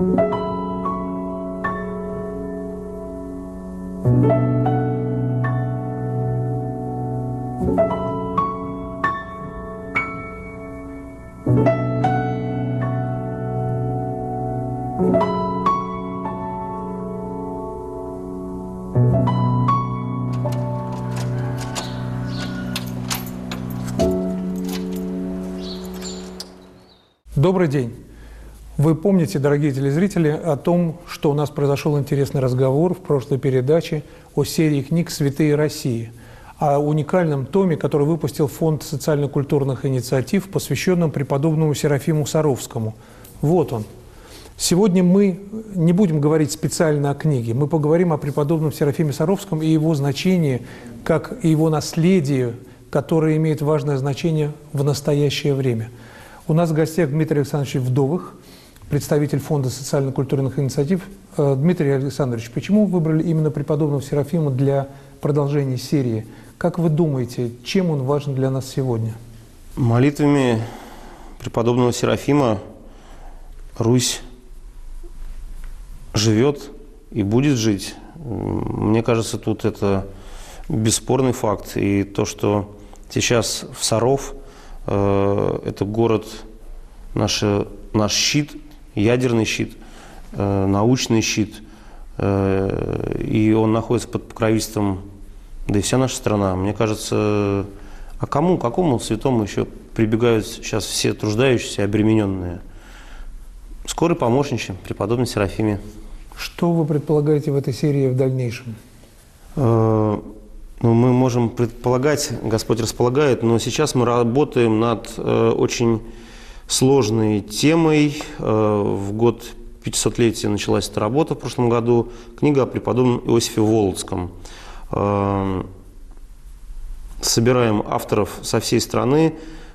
Добрый день! Вы помните, дорогие телезрители, о том, что у нас произошел интересный разговор в прошлой передаче о серии книг «Святые России», о уникальном томе, который выпустил Фонд социально-культурных инициатив, посвященном преподобному Серафиму Саровскому. Вот он. Сегодня мы не будем говорить специально о книге, мы поговорим о преподобном Серафиме Саровском и его значении, как и его наследии, которое имеет важное значение в настоящее время. У нас в гостях Дмитрий Александрович Вдовых, представитель Фонда социально-культурных инициатив. Дмитрий Александрович, почему выбрали именно преподобного Серафима для продолжения серии? Как вы думаете, чем он важен для нас сегодня? Молитвами преподобного Серафима Русь живет и будет жить. Мне кажется, тут это бесспорный факт. И то, что сейчас в Саров, это город, наш щит, ядерный щит, научный щит, и он находится под покровительством, да и вся наша страна. Мне кажется, а какому святому еще прибегают сейчас все труждающиеся, обремененные? Скорый помощничек, преподобный Серафиме. Что вы предполагаете в этой серии в дальнейшем? Мы можем предполагать, Господь располагает, но сейчас мы работаем над очень сложной темой. В год 500-летия началась эта работа в прошлом году. Книга о преподобном Иосифе Волоцком. Собираем авторов со всей страны.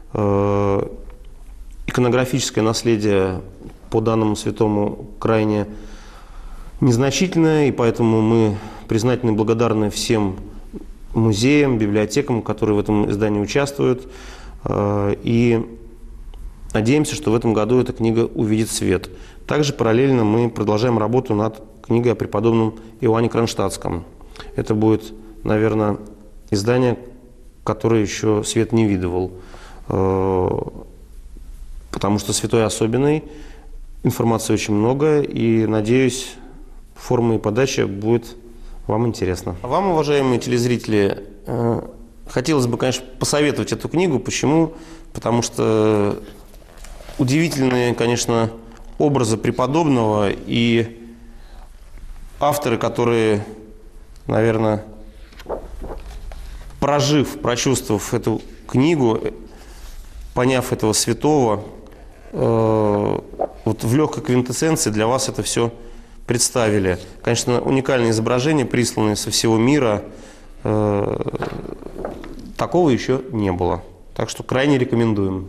Иконографическое наследие по данному святому крайне незначительное, и поэтому мы признательны и благодарны всем музеям, библиотекам, которые в этом издании участвуют. И надеемся, что в этом году эта книга увидит свет. Также параллельно мы продолжаем работу над книгой о преподобном Иоанне Кронштадтском. Это будет, наверное, издание, которое еще свет не видывал, потому что святой особенный, информации очень много, и, надеюсь, форма и подача будет вам интересно. А вам, уважаемые телезрители, хотелось бы, конечно, посоветовать эту книгу. Почему? Потому что удивительные, конечно, образы преподобного и авторы, которые, наверное, прочувствовав эту книгу, поняв этого святого, вот в легкой квинтэссенции для вас это все представили. Конечно, уникальные изображения, присланные со всего мира. Такого еще не было. Так что крайне рекомендуем.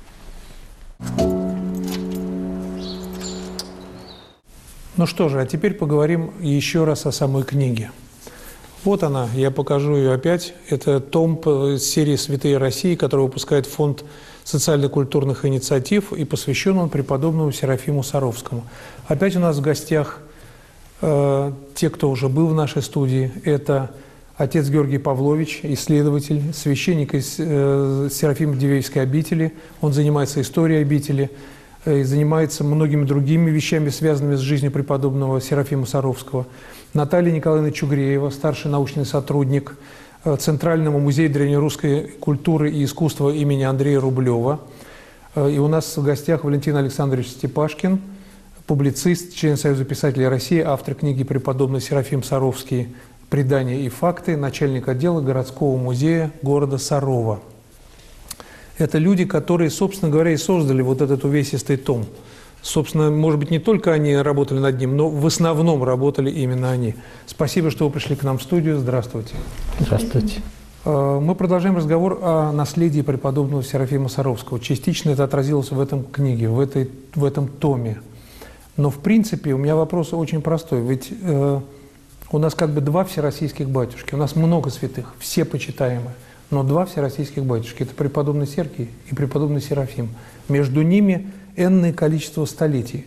Ну что же, а теперь поговорим еще раз о самой книге. Вот она, я покажу ее опять. Это том серии «Святые России», который выпускает Фонд социально-культурных инициатив, и посвящен он преподобному Серафиму Саровскому. Опять у нас в гостях те, кто уже был в нашей студии. Это отец Георгий Павлович, исследователь, священник из Серафимо-Дивеевской обители. Он занимается историей обители и занимается многими другими вещами, связанными с жизнью преподобного Серафима Саровского. Наталья Николаевна Чугреева, старший научный сотрудник Центрального музея древнерусской культуры и искусства имени Андрея Рублева. И у нас в гостях Валентин Александрович Степашкин, публицист, член Союза писателей России, автор книги «Преподобный Серафим Саровский. Предания и факты», начальник отдела городского музея города Сарова. Это люди, которые, собственно говоря, и создали вот этот увесистый том. Собственно, может быть, не только они работали над ним, но в основном работали именно они. Спасибо, что вы пришли к нам в студию. Здравствуйте. Здравствуйте. Мы продолжаем разговор о наследии преподобного Серафима Саровского. Частично это отразилось в этом книге, в этом томе. Но, в принципе, у меня вопрос очень простой. Ведь у нас как бы два всероссийских батюшки. У нас много святых, все почитаемые. Но два всероссийских батюшки. Это преподобный Сергий и преподобный Серафим. Между ними энное количество столетий.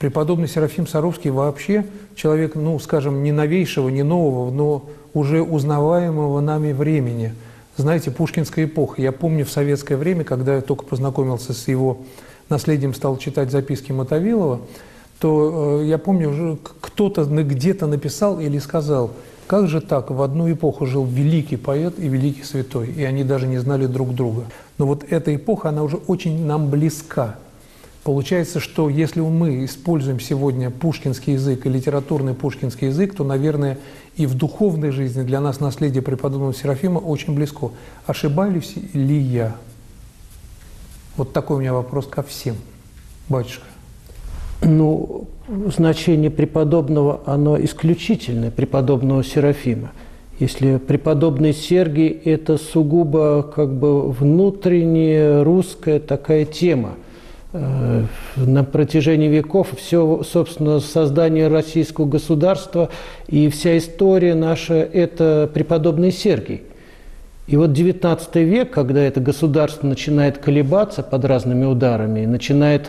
Преподобный Серафим Саровский вообще человек, ну, скажем, не новейшего, не нового, но уже узнаваемого нами времени. Знаете, пушкинская эпоха. Я помню в советское время, когда я только познакомился с его наследием, стал читать записки Мотовилова, то я помню, уже кто-то где-то написал или сказал, как же так, в одну эпоху жил великий поэт и великий святой, и они даже не знали друг друга. Но вот эта эпоха, она уже очень нам близка. Получается, что если мы используем сегодня пушкинский язык и литературный пушкинский язык, то, наверное, и в духовной жизни для нас наследие преподобного Серафима очень близко. Ошибаюсь ли я? Вот такой у меня вопрос ко всем. Батюшка. Ну, значение преподобного, оно исключительное, преподобного Серафима. Если преподобный Сергий – это сугубо как бы внутренняя русская такая тема. На протяжении веков все, собственно, создание российского государства и вся история наша – это преподобный Сергий. И вот XIX век, когда это государство начинает колебаться под разными ударами, начинает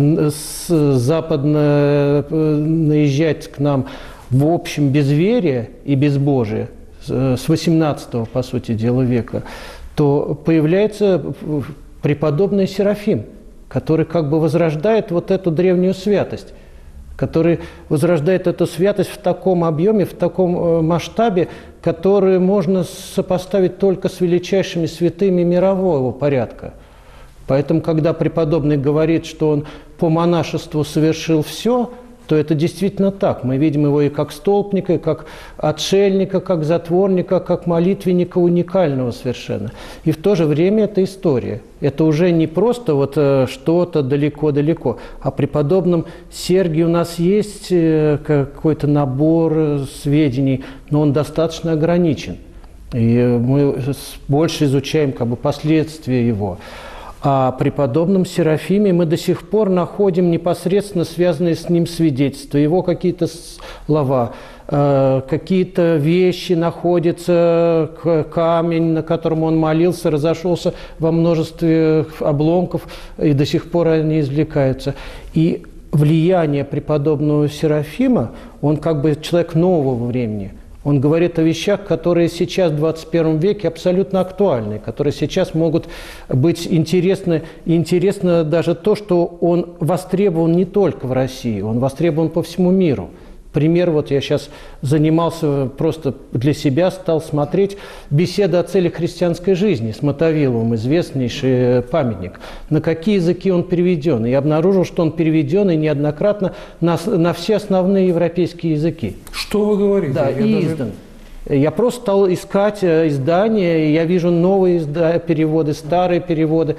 западно наезжать к нам в общем безверие и безбожие, с XVIII, по сути дела, века, то появляется преподобный Серафим, который как бы возрождает вот эту древнюю святость, который возрождает эту святость в таком объеме, в таком масштабе, который можно сопоставить только с величайшими святыми мирового порядка. Поэтому, когда преподобный говорит, что он по монашеству совершил все, то это действительно так. Мы видим его и как столпника, и как отшельника, как затворника, как молитвенника уникального совершенно. И в то же время это история. Это уже не просто вот что-то далеко-далеко, а при преподобном Сергии у нас есть какой-то набор сведений, но он достаточно ограничен. И мы больше изучаем как бы последствия его. А при преподобном Серафиме мы до сих пор находим непосредственно связанные с ним свидетельства, его какие-то слова, какие-то вещи находятся, камень, на котором он молился, разошелся во множестве обломков, и до сих пор они извлекаются. И влияние преподобного Серафима, он как бы человек нового времени. Он говорит о вещах, которые сейчас, в 21 веке, абсолютно актуальны, которые сейчас могут быть интересны. И интересно даже то, что он востребован не только в России, он востребован по всему миру. Пример, вот я сейчас занимался, просто для себя стал смотреть «Беседа о целях христианской жизни» с Мотовиловым, известнейший памятник. На какие языки он переведен? И я обнаружил, что он переведен и неоднократно на все основные европейские языки. Что вы говорите? Да, и издан. Я просто стал искать издания, и я вижу новые переводы, старые переводы.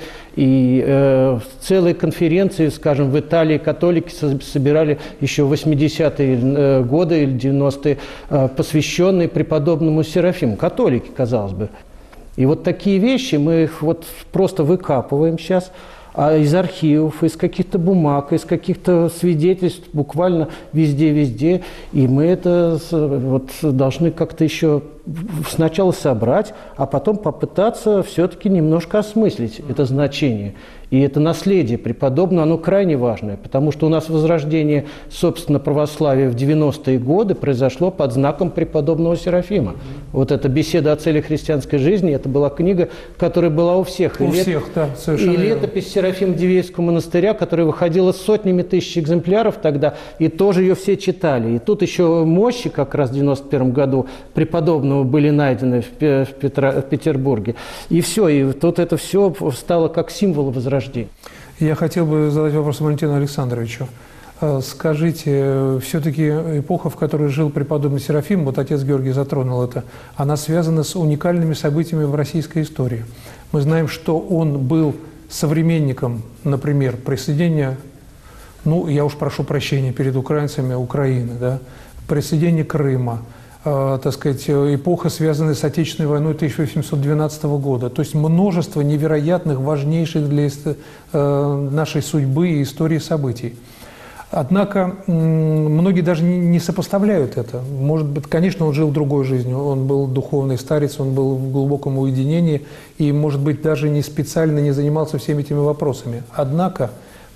И целые конференции, скажем, в Италии католики собирали еще в 80-е годы или 90-е, посвященные преподобному Серафиму. Католики, казалось бы. И вот такие вещи мы их вот просто выкапываем сейчас из архивов, из каких-то бумаг, из каких-то свидетельств, буквально везде-везде. И мы это вот должны как-то еще сначала собрать, а потом попытаться все-таки немножко осмыслить это значение. И это наследие преподобного, оно крайне важное, потому что у нас возрождение, собственно, православия в 90-е годы произошло под знаком преподобного Серафима. Вот эта «Беседа о целях христианской жизни», это была книга, которая была у всех. У всех, да, совершенно верно. И летопись Серафима-Дивеевского монастыря, которая выходила сотнями тысяч экземпляров тогда, и тоже ее все читали. И тут еще мощи, как раз в 91 году, преподобного были найдены в Петербурге. И все, и тут это все стало как символ возрождения. Я хотел бы задать вопрос Валентину Александровичу. Скажите, все-таки эпоха, в которой жил преподобный Серафим, вот отец Георгий затронул это, она связана с уникальными событиями в российской истории. Мы знаем, что он был современником, например, присоединения, ну, я уж прошу прощения перед украинцами, Украины, да, присоединения Крыма, так сказать, эпоха, связанная с Отечественной войной 1812 года. То есть множество невероятных, важнейших для нашей судьбы и истории событий. Однако многие даже не сопоставляют это. Может быть, конечно, он жил другой жизнью, он был духовный старец, он был в глубоком уединении и, может быть, даже не специально не занимался всеми этими вопросами. Однако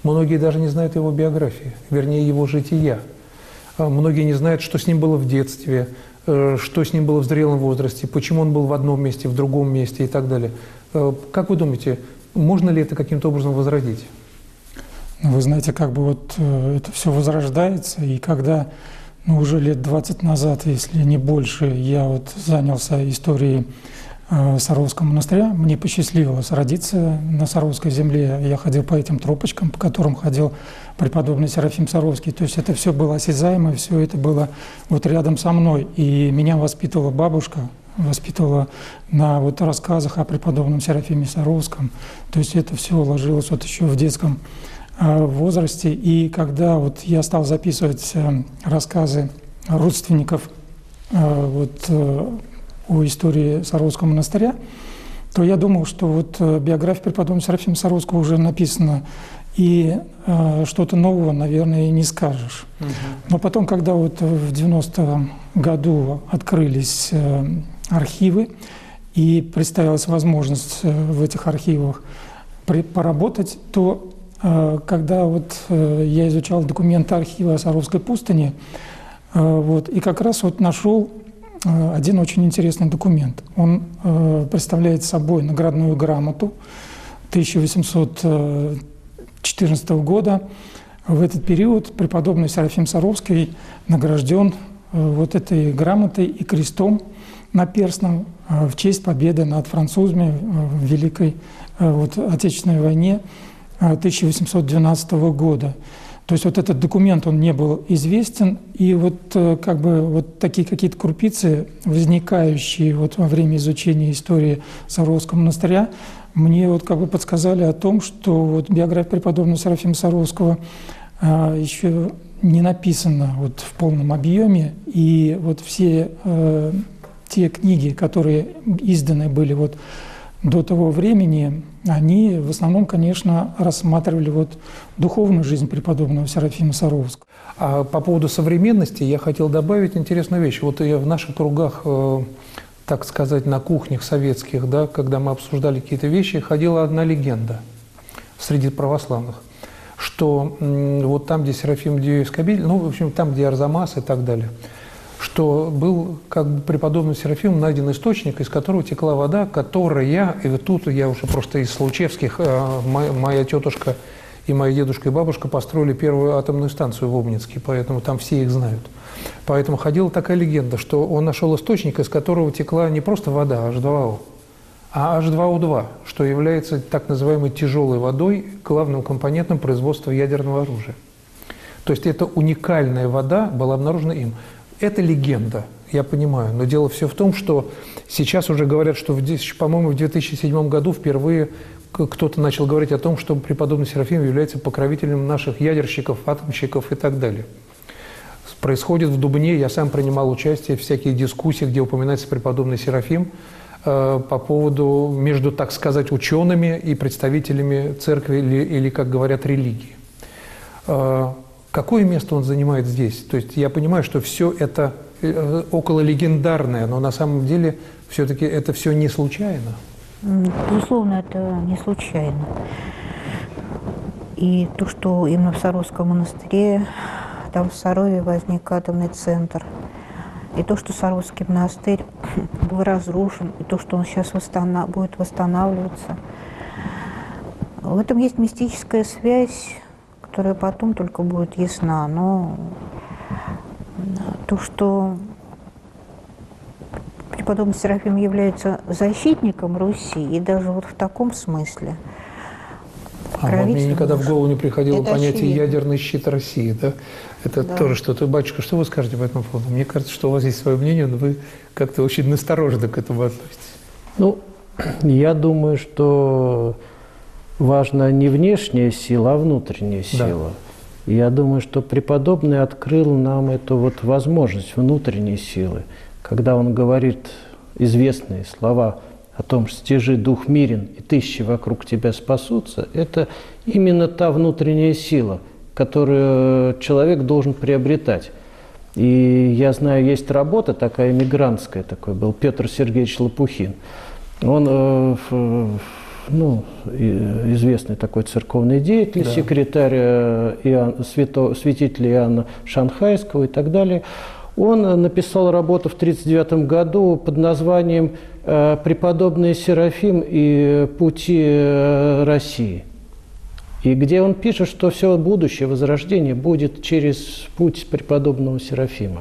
Многие даже не знают его биографии, вернее, его жития. Многие не знают, что с ним было в детстве, что с ним было в зрелом возрасте, почему он был в одном месте, в другом месте и так далее. Как вы думаете, можно ли это каким-то образом возродить? Вы знаете, как бы вот это все возрождается, и когда уже лет 20 назад, если не больше, я вот занялся историей Саровского монастыря, мне посчастливилось родиться на Саровской земле. Я ходил по этим тропочкам, по которым ходил преподобный Серафим Саровский. То есть это все было осязаемо, все это было вот рядом со мной. И меня воспитывала бабушка, воспитывала на вот рассказах о преподобном Серафиме Саровском. То есть это все ложилось вот еще в детском возрасте. И когда вот я стал записывать рассказы родственников вот о истории Саровского монастыря, то я думал, что вот биография преподобного Серафима Саровского уже написана, и что-то нового, наверное, и не скажешь. Но потом, когда вот в 90-м году открылись архивы, и представилась возможность в этих архивах поработать, то когда вот я изучал документы архива Саровской пустыни, вот, и как раз вот нашел один очень интересный документ. Он представляет собой наградную грамоту 1814 года. В этот период преподобный Серафим Саровский награжден вот этой грамотой и крестом наперстным в честь победы над французами в Великой вот, Отечественной войне 1812 года. То есть вот этот документ, он не был известен, и вот как бы вот такие какие-то крупицы, возникающие вот во время изучения истории Саровского монастыря, мне вот как бы подсказали о том, что вот биография преподобного Серафима Саровского еще не написана вот в полном объеме, и вот все те книги, которые изданы были вот до того времени, они в основном, конечно, рассматривали вот духовную жизнь преподобного Серафима Саровского. А по поводу современности я хотел добавить интересную вещь. Вот я в наших кругах, так сказать, на кухнях советских, да, когда мы обсуждали какие-то вещи, ходила одна легенда среди православных, что вот там, где Серафим Дивеевский, ну, в общем, там, где Арзамас и так далее, что был как бы преподобным Серафимом найден источник, из которого текла вода, которая, и вот тут я уже просто из случевских, моя тетушка и моя дедушка и бабушка построили первую атомную станцию в Обнинске, поэтому там все их знают. Поэтому ходила такая легенда, что он нашел источник, из которого текла не просто вода, H2O, а H2O2, что является так называемой тяжелой водой, главным компонентом производства ядерного оружия. То есть это уникальная вода была обнаружена им. Это легенда, я понимаю, но дело все в том, что сейчас уже говорят, что, по-моему, в 2007 году впервые кто-то начал говорить о том, что преподобный Серафим является покровителем наших ядерщиков, атомщиков и так далее. Происходит в Дубне, я сам принимал участие в всяких дискуссиях, где упоминается преподобный Серафим по поводу, между, так сказать, учеными и представителями церкви или как говорят, религии. Какое место он занимает здесь? То есть я понимаю, что все это около легендарное, но на самом деле все-таки это все не случайно. Безусловно, это не случайно. И то, что именно в Саровском монастыре, там в Сарове возник атомный центр, и то, что Саровский монастырь был разрушен, и то, что он сейчас будет восстанавливаться, в этом есть мистическая связь, которая потом только будет ясна. Но то, что преподобный Серафим является защитником Руси, и даже вот в таком смысле. Мне никогда в голову не приходило это понятие очевидно. «ядерный щит России». Да? Это Да. тоже что-то. Батюшка, что вы скажете по этому поводу? Мне кажется, что у вас есть свое мнение, но вы как-то очень настороженно к этому относитесь. Ну, я думаю, что важна не внешняя сила, а внутренняя сила. И я думаю, что преподобный открыл нам эту вот возможность внутренней силы, когда он говорит известные слова о том, что «стяжи дух мирен, и тысячи вокруг тебя спасутся», это именно та внутренняя сила, которую человек должен приобретать. И я знаю, есть работа такая эмигрантская, такой был Петр Сергеевич Лопухин. Он в известный такой церковный деятель, секретарь святителя Иоанна Шанхайского и так далее. Он написал работу в 1939 году под названием «Преподобный Серафим и пути России», и где он пишет, что все будущее возрождение будет через путь преподобного Серафима.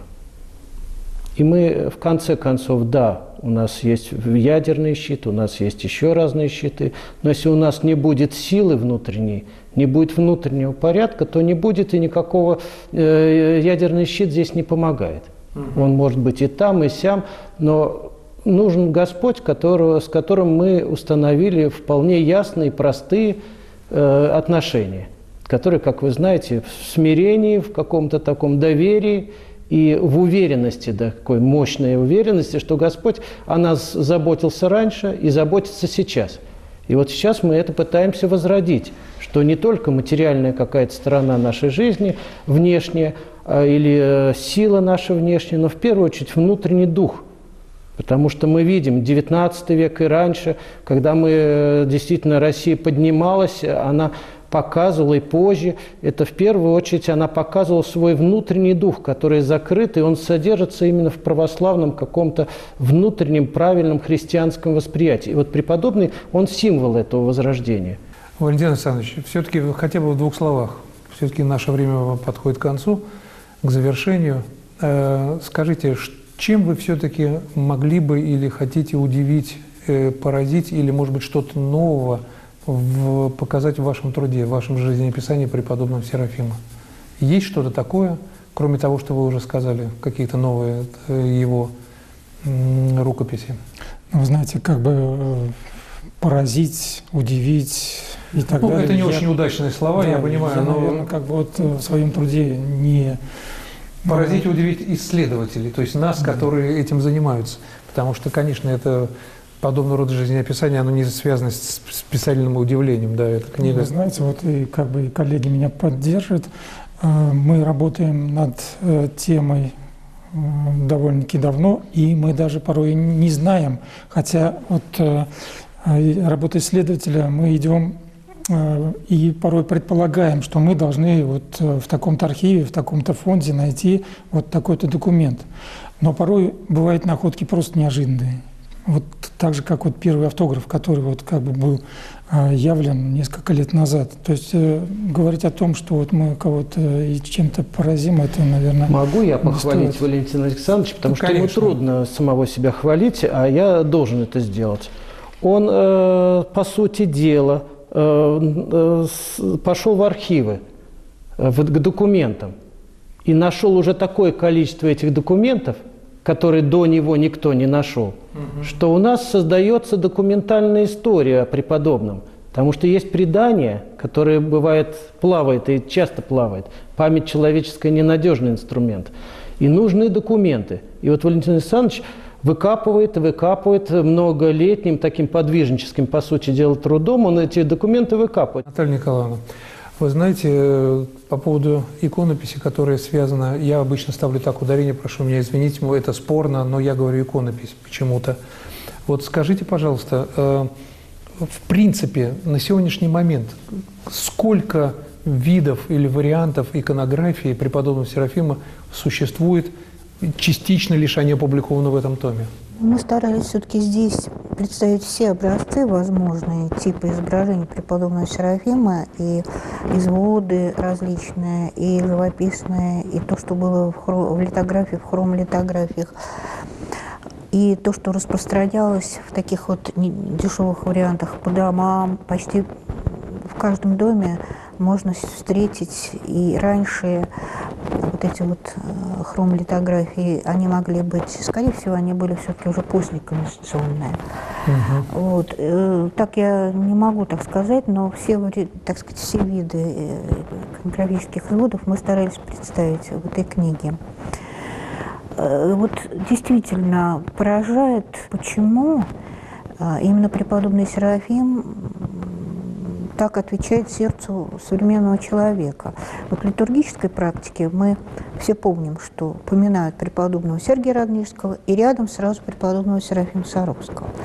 И мы, в конце концов, да, у нас есть ядерный щит, у нас есть еще разные щиты, но если у нас не будет силы внутренней, не будет внутреннего порядка, то не будет и никакого... ядерный щит здесь не помогает. Он может быть и там, и сям, но нужен Господь, с которым мы установили вполне ясные, простые отношения, которые, как вы знаете, в смирении, в каком-то таком доверии и в уверенности, такой мощной уверенности, что Господь о нас заботился раньше и заботится сейчас. И вот сейчас мы это пытаемся возродить, что не только материальная какая-то сторона нашей жизни, внешняя, или сила наша внешняя, но в первую очередь внутренний дух. Потому что мы видим XIX век и раньше, когда действительно Россия поднималась, она показывала и позже, это в первую очередь она показывала свой внутренний дух, который закрыт, и он содержится именно в православном каком-то внутреннем правильном христианском восприятии. И вот преподобный, он символ этого возрождения. Валентин Александрович, все-таки хотя бы в двух словах, все-таки наше время подходит к концу, к завершению. Скажите, чем вы все-таки могли бы или хотите удивить, поразить, или, может быть, что-то нового показать в вашем труде, в вашем жизнеописании преподобного Серафима? Есть что-то такое, кроме того, что вы уже сказали, какие-то новые его рукописи? Вы знаете, как бы поразить, удивить и так далее. Это не очень удачные слова, я понимаю, но... наверное, как бы вот в своем труде не... Поразить, удивить исследователей, то есть нас, которые этим занимаются. Потому что, конечно, это подобного рода жизнеописание, оно не связано с специальным удивлением, да, эта книга. Вы знаете, вот и как бы коллеги меня поддержат. Мы работаем над темой довольно-таки давно, и мы даже порой не знаем, хотя вот работа исследователя, мы идем и порой предполагаем, что мы должны вот в таком-то архиве, в таком-то фонде найти вот такой-то документ. Но порой бывают находки просто неожиданные. Вот так же, как вот первый автограф, который вот как бы был явлен несколько лет назад. То есть говорить о том, что вот мы кого-то и чем-то поразим, это, наверное, могу я похвалить Валентина Александровича, потому что ему трудно самого себя хвалить, а я должен это сделать. Он, по сути дела, пошел в архивы, к документам, и нашел уже такое количество этих документов, которые до него никто не нашел, что у нас создается документальная история о преподобном. Потому что есть предание, которое бывает плавает и часто плавает. Память человеческая – ненадежный инструмент. И нужны документы. И вот Валентин Александрович выкапывает многолетним таким подвижническим, по сути дела, трудом, он эти документы выкапывает. Наталья Николаевна, вы знаете, по поводу иконописи, которая связана, я обычно ставлю так ударение, прошу меня извинить, это спорно, но я говорю иконопись почему-то. Вот скажите, пожалуйста, в принципе, на сегодняшний момент сколько видов или вариантов иконографии преподобного Серафима существует, частично лишь они опубликованы в этом томе? Мы старались все-таки здесь представить все образцы, возможные типы изображений преподобного Серафима, и изводы различные, и живописные, и то, что было в литографии, в хромлитографиях, и то, что распространялось в таких вот дешевых вариантах по домам. Почти в каждом доме можно встретить, и раньше вот эти вот хромлитографии, они могли быть, скорее всего, они были все-таки уже послеконституционные. Вот. Так я не могу так сказать, но все, так сказать, все виды иконографических изводов мы старались представить в этой книге. Вот действительно поражает, почему именно преподобный Серафим так отвечает сердцу современного человека. Вот в литургической практике мы все помним, что упоминают преподобного Сергия Радонежского и рядом сразу преподобного Серафима Саровского.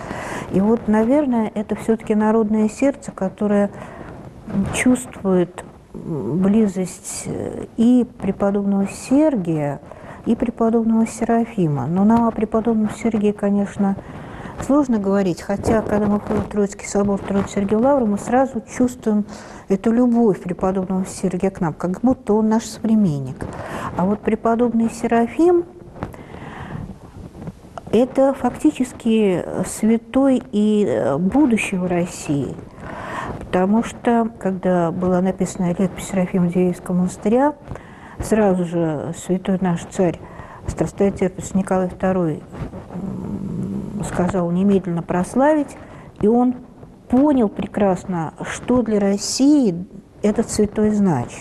И вот, наверное, это все-таки народное сердце, которое чувствует близость и преподобного Сергия, и преподобного Серафима. Но нам о преподобном Сергии, конечно, сложно говорить, хотя, когда мы ходим в Троицкий собор, в Троицу Сергию Лавру, мы сразу чувствуем эту любовь преподобного Сергия к нам, как будто он наш современник. А вот преподобный Серафим – это фактически святой и будущего России. Потому что, когда была написана летопись Серафима Дивеевского монастыря, сразу же святой наш царь, страстотерпец Николай II, сказал немедленно прославить, и он понял прекрасно, что для России этот святой значит.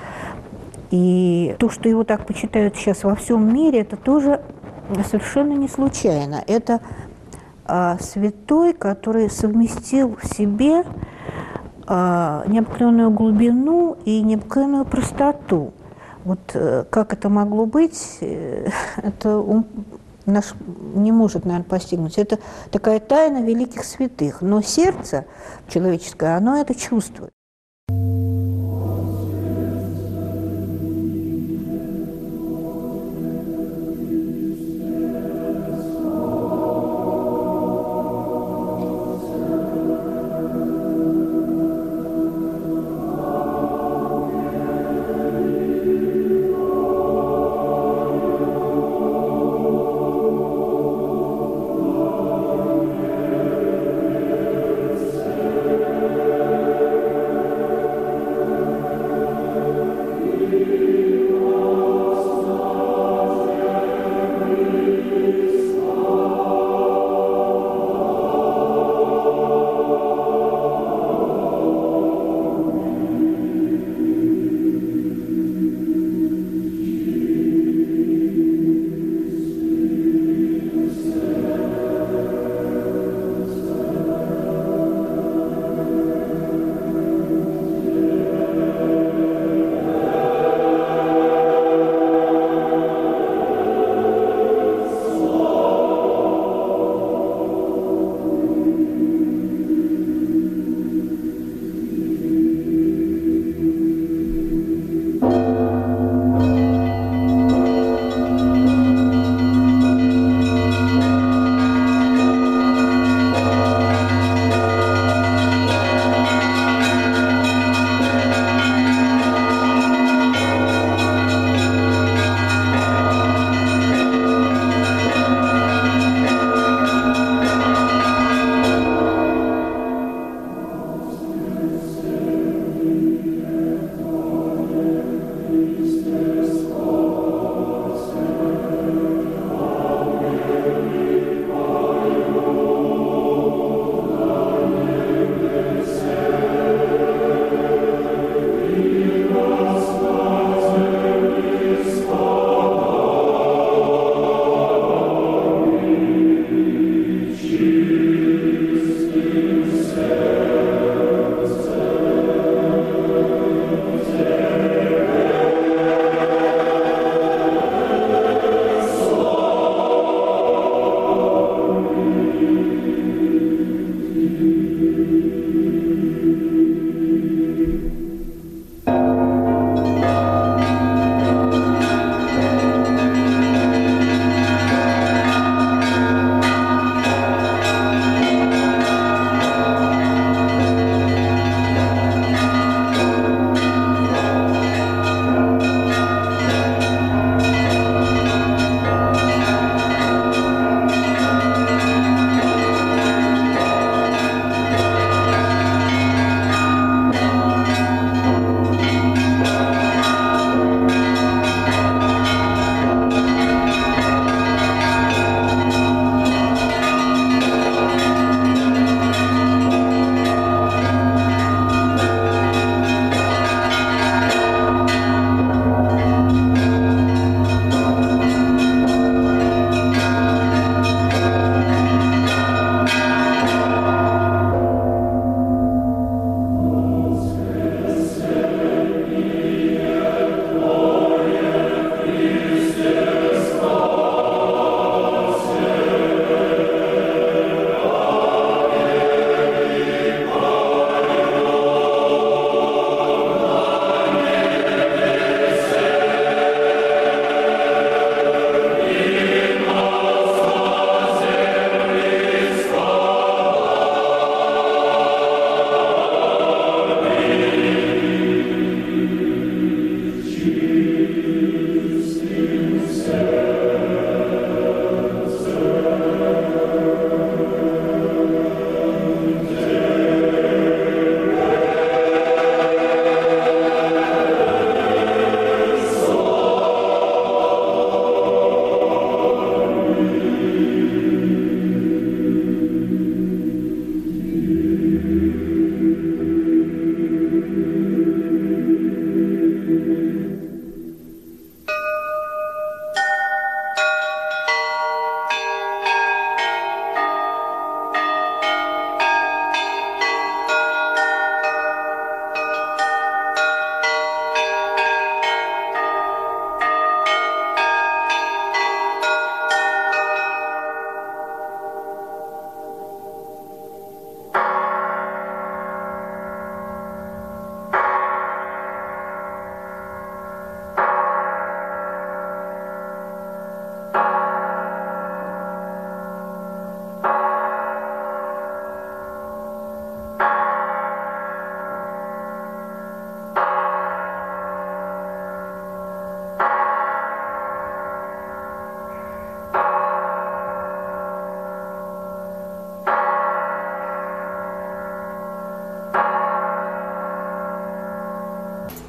И то, что его так почитают сейчас во всем мире, это тоже совершенно не случайно. Это святой, который совместил в себе необыкновенную глубину и необыкновенную простоту. Вот как это могло быть, это ум наш не может, наверное, постигнуть. Это такая тайна великих святых. Но сердце человеческое, оно это чувствует.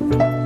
Спасибо.